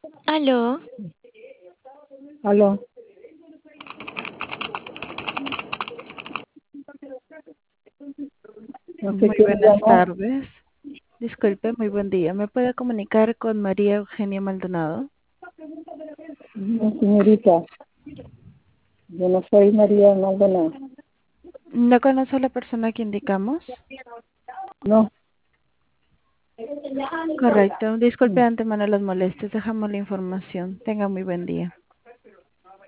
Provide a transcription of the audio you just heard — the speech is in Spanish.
Aló, Aló, no sé muy quién buenas llamó. tardes. Disculpe, muy buen día. ¿Me puede comunicar con María Eugenia Maldonado? No, señorita, yo no soy María Maldonado. ¿No conoce a la persona que indicamos? No, Correcto. Disculpe de antemano las molestias. Dejamos la información. Tenga muy buen día.